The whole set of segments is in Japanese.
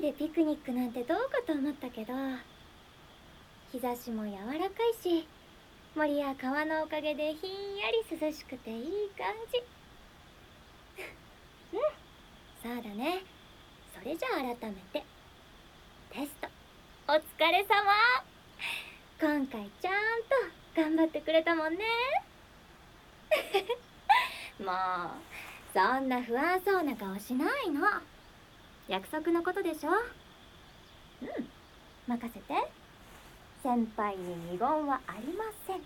でピクニックなんてどうかと思ったけど、日差しも柔らかいし、森や川のおかげでひんやり涼しくていい感じ。うん、そうだね。それじゃあ改めてテストお疲れ様。今回ちゃんと頑張ってくれたもんね。もうそんな不安そうな顔しないの。約束のことでしょ。うん、任せて。先輩に二言はありません。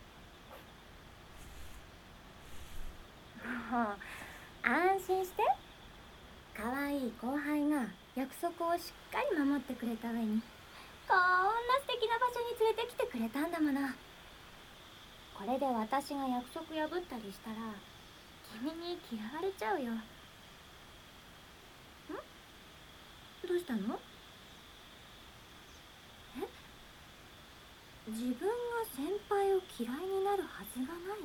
もう安心して。可愛い後輩が約束をしっかり守ってくれた上に、こんな素敵な場所に連れてきてくれたんだもの。これで私が約束破ったりしたら君に嫌われちゃうよ。どうしたの？自分が先輩を嫌いになるはずがない？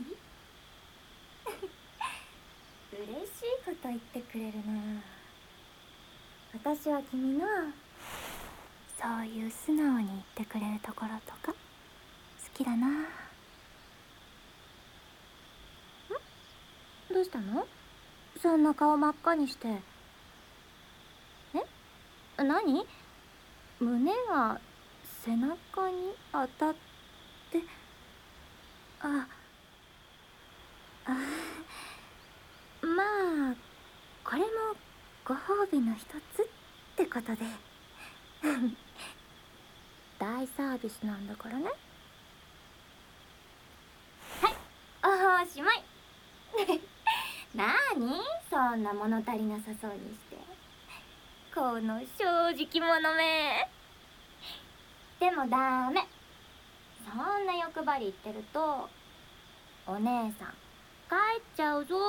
嬉しいこと言ってくれるな。私は君のそういう素直に言ってくれるところとか好きだな。どうしたの？そんな顔真っ赤にして。何？胸が背中に当たって。あまあこれもご褒美の一つってことで。大サービスなんだからね。はい、おしまい。なにそんな物足りなさそうにして。この正直者め。でもダメ。そんな欲張り言ってるとお姉さん帰っちゃうぞ。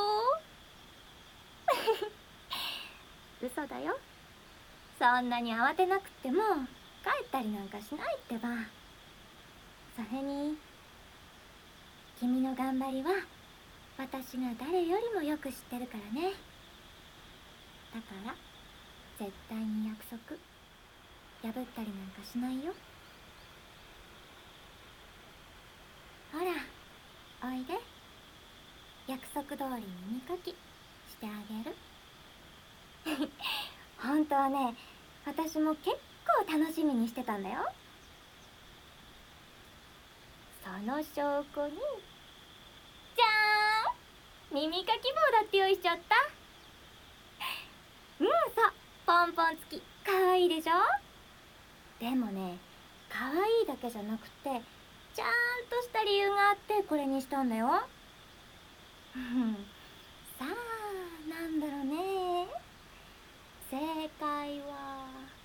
嘘だよ。そんなに慌てなくても帰ったりなんかしないってば。それに君の頑張りは私が誰よりもよく知ってるからね。だから絶対に約束破ったりなんかしないよ。ほらおいで。約束通り耳かきしてあげる。本当はね、私も結構楽しみにしてたんだよ。その証拠にじゃーん、耳かき棒だって用意しちゃった。そう、ポンポン付きかわいいでしょ。でもね、かわいいだけじゃなくてちゃんとした理由があってこれにしたんだよ。さあなんだろうね。正解は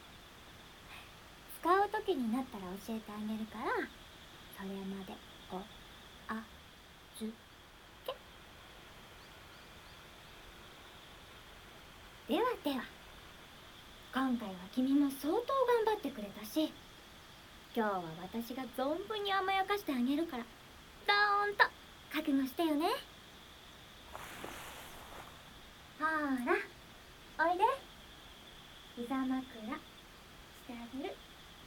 使う時になったら教えてあげるから、それまでおあずけ。ではでは、今回は君も相当頑張ってくれたし、今日は私が存分に甘やかしてあげるから、どーんと覚悟してよね。ほらおいで。膝枕してあげる。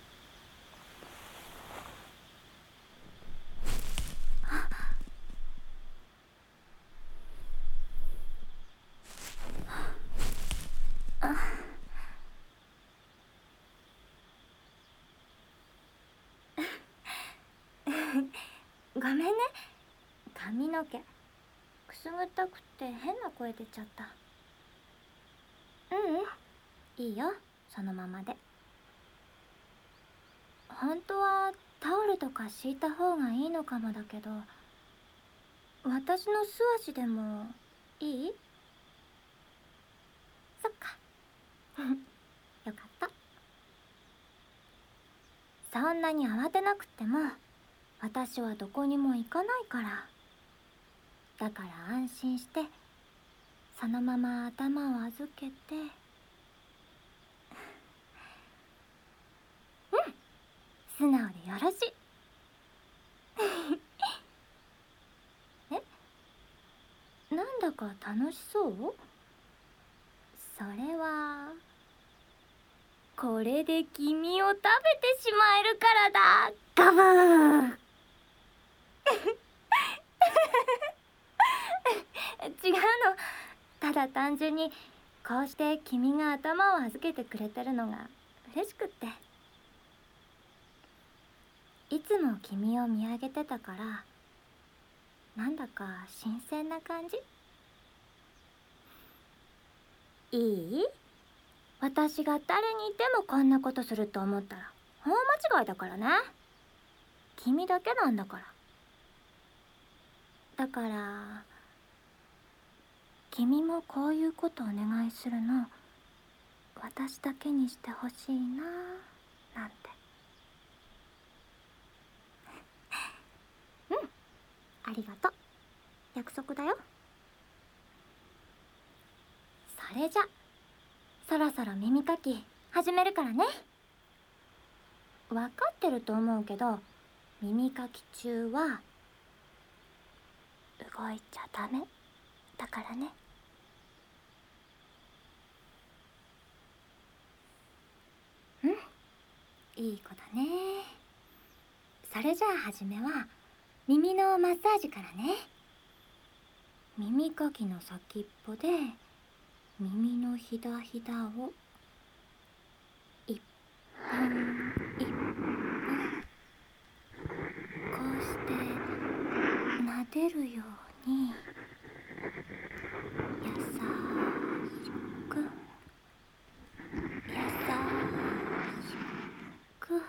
ごめんね、髪の毛くすぐったくて変な声出ちゃった。いいよ、そのままで。本当はタオルとか敷いた方がいいのかもだけど、私の素足でもいい？そっか。よかった。そんなに慌てなくても私はどこにも行かないから。だから安心してそのまま頭を預けて。素直でよろしい。なんだか楽しそう？それはこれで君を食べてしまえるからだ。ガブー。違うの。ただ単純にこうして君が頭を預けてくれてるのが嬉しくって。いつも君を見上げてたから、なんだか新鮮な感じ。いい？私が誰にいてもこんなことすると思ったら大間違いだからね。君だけなんだから。だから君もこういうことお願いするの私だけにしてほしいななんて。うん、ありがとう。約束だよ。それじゃそろそろ耳かき始めるからね。分かってると思うけど、耳かき中は動いちゃダメだからね。うん、いい子だね。それじゃあ初めは耳のマッサージからね。耳かきの先っぽで耳のひだひだを一本一本こうして撫でるように優しく優しく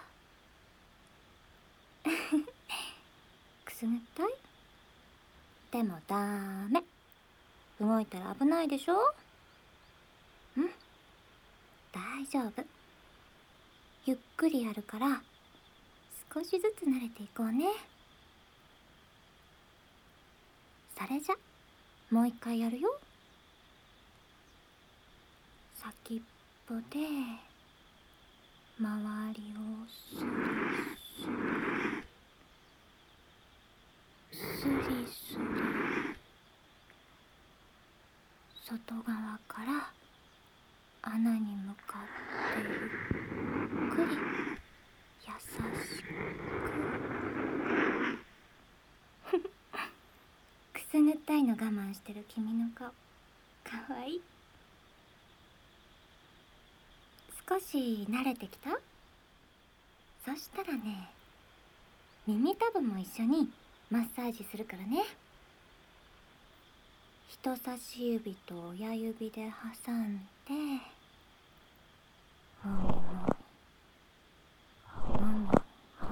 くすぐったい？でもダメ。動いたら危ないでしょ？うん、大丈夫。ゆっくりやるから少しずつ慣れていこうね。それじゃもう一回やるよ。先っぽで周りをスリスリスリスリ、外側から穴に向かってゆっくり優しくくすぐったいの我慢してる君の顔かわいい。少し慣れてきた？そしたらね、耳たぶも一緒にマッサージするからね。人差し指と親指で挟んで、もみもみもみも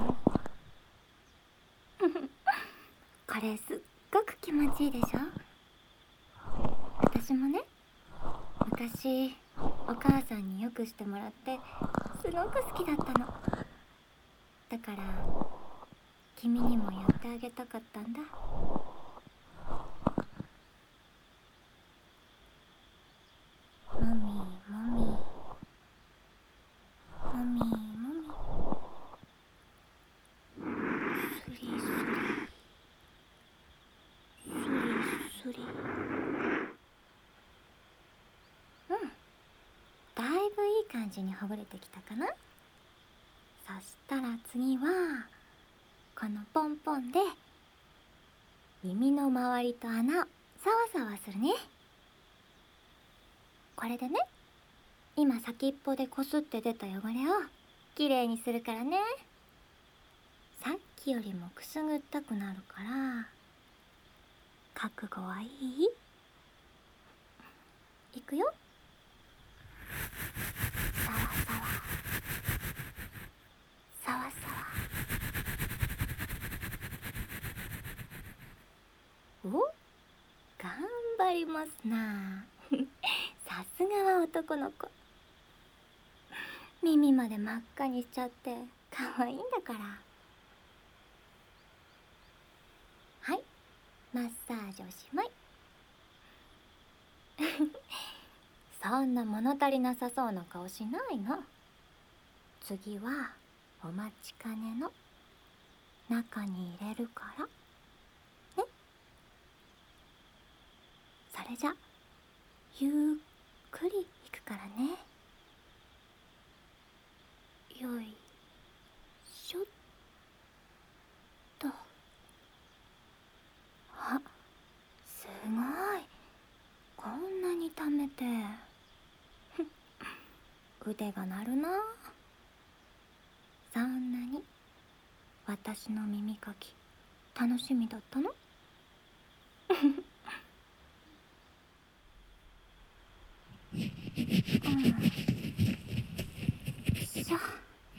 みこれすっごく気持ちいいでしょ？私もね、昔お母さんによくしてもらってすごく好きだったの。だから君にもやってあげたかったんだ。もみもみもみもみ、スリスリスリスリ。うん、だいぶいい感じにほぐれてきたかな。そしたら次はこのポンポンで耳の周りと穴をサワサワするね。これでね、今先っぽでこすって出た汚れをきれいにするからね。さっきよりもくすぐったくなるから覚悟はいい？いくよ。サワサワサワサワ。お、頑張りますなさすがは男の子。耳まで真っ赤にしちゃって可愛いんだから。はい、マッサージおしまいそんな物足りなさそうな顔しないの。次はお待ちかねの中に入れるからね。それじゃゆっくりいくからね。 よいしょっと。あ、すごい。こんなに溜めて腕が鳴るな。そんなに私の耳かき楽しみだったの？うん、しょ。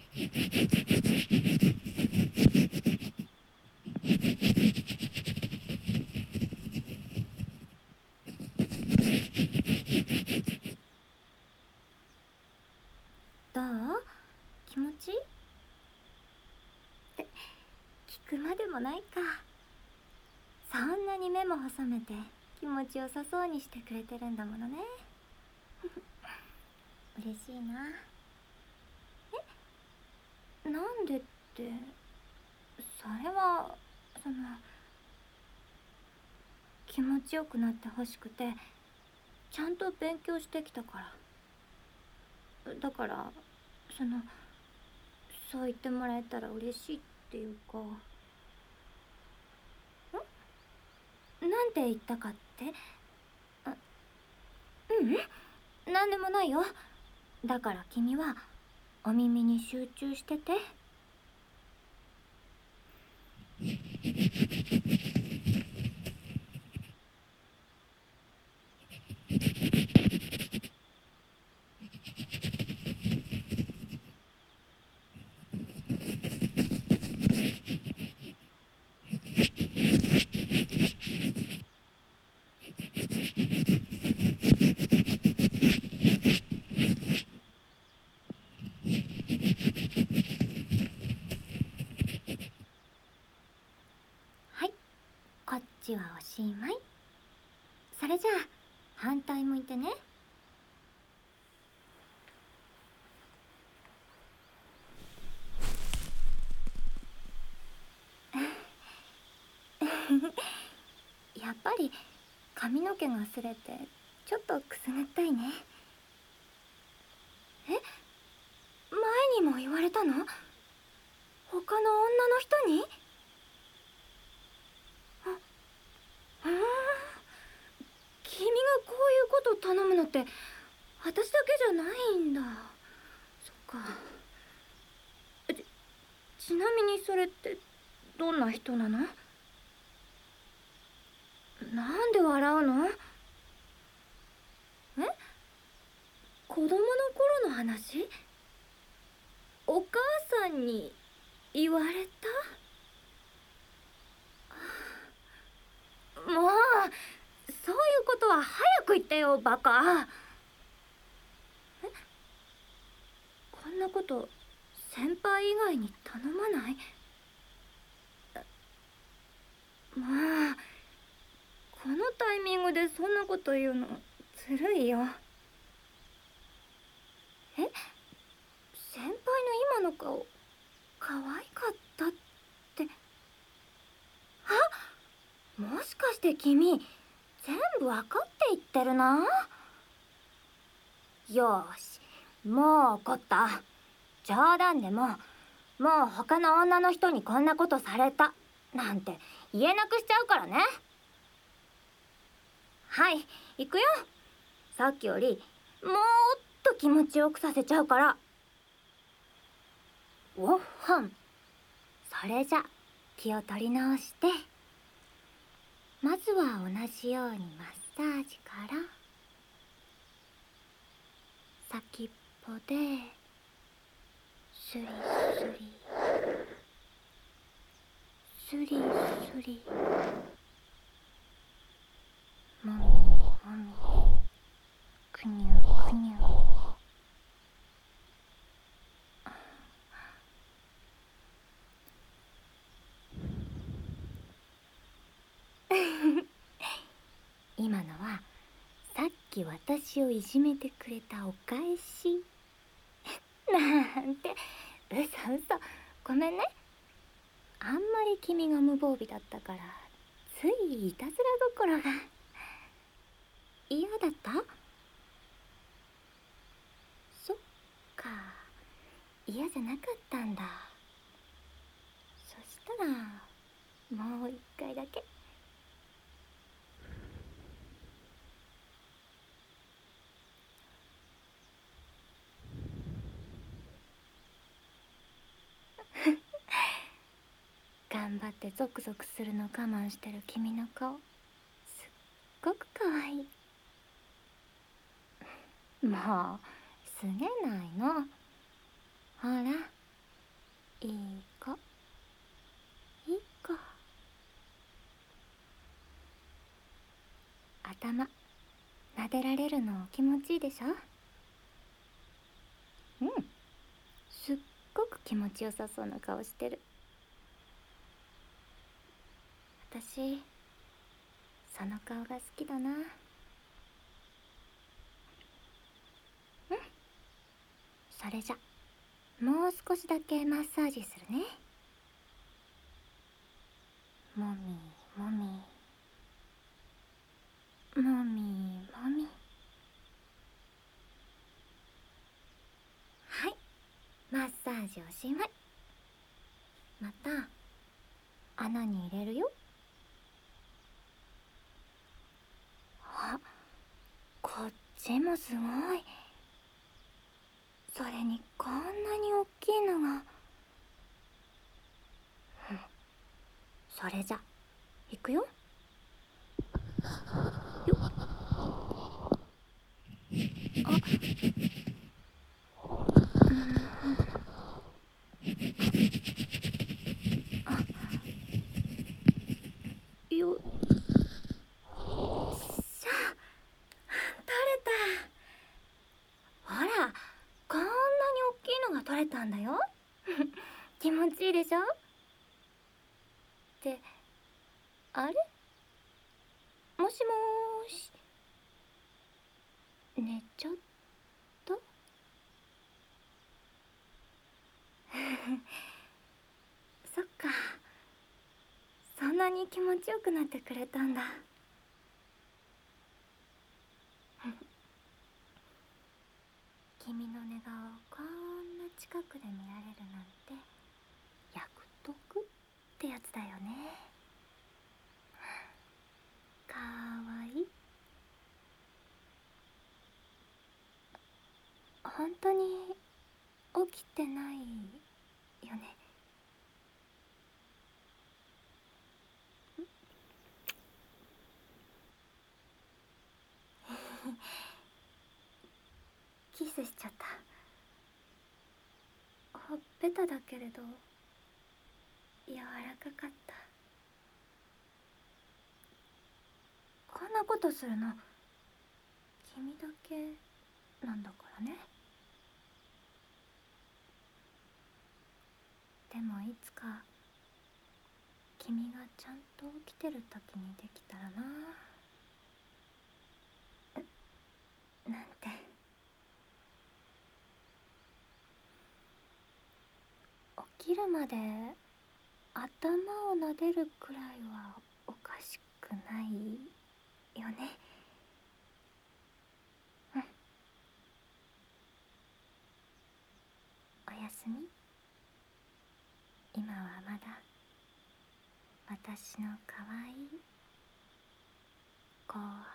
どう？気持ちいい？って聞くまでもないか。そんなに目も細めて気持ちよさそうにしてくれてるんだものね。嬉しいな。なんでって、それは気持ちよくなってほしくてちゃんと勉強してきたから。だからそう言ってもらえたら嬉しいっていうか。なんて言ったかって？なんでもないよ。だから君はお耳に集中してて。はい、こっちはおしまい。それじゃあ反対向いてね。やっぱり髪の毛が擦れてちょっとくすぐったいね。前にも言われたの？他の女の人に？君がこういうこと頼むのって私だけじゃないんだ。そっか。ちなみにそれってどんな人なの？なんで笑うの？子供の頃の話？お母さんに言われた？もうそういうことは早く言ってよ、バカ。こんなこと先輩以外に頼まない？もうこのタイミングでそんなこと言うのずるいよ。先輩の今の顔可愛かったって。もしかして君全部わかって言ってるな。よーし、もう怒った。冗談でももう他の女の人にこんなことされたなんて言えなくしちゃうからね。はい、行くよ。さっきよりもっと気持ちよくさせちゃうから。おっほん。それじゃ気を取り直して、まずは同じようにマッサージから。先っぽでスリスリスリスリ、もみもみ、くにゅくにゅ。今のはさっき私をいじめてくれたお返しなんて。嘘嘘、ごめんね。あんまり君が無防備だったからついいたずら心が。嫌だった？そっか、 嫌じゃなかったんだ。そしたらもう一回だけ。頑張ってゾクゾクするの我慢してる君の顔、すっごくかわいい。もうすげないの。ほら、いい子いい子。頭撫でられるの気持ちいいでしょ。うん、すっごく気持ちよさそうな顔してる。私その顔が好きだな。うん、それじゃもう少しだけマッサージするね。もみもみもみもみ。はい、マッサージおしまい。また穴に入れるよ。あ、こっちもすごい。それにこんなに大きいのが。それじゃ行くよ。よっ。よっしゃ、取れた。ほら、こんなに大きいのが取れたんだよ。気持ちいいでしょ。ってあれ、もしもーし、寝ちゃった。そっか、そんなに気持ちよくなってくれたんだ。君の寝顔をこんな近くで見られるなんて役得ってやつだよね。かわいい。本当に起きてないよね。キスしちゃった。ほっぺただけれど柔らかかった。こんなことするの君だけなんだからね。でもいつか君がちゃんと起きてる時にできたらな、なんて。起きるまで頭を撫でるくらいはおかしくないよね。うん、おやすみ。今はまだ私のかわいい後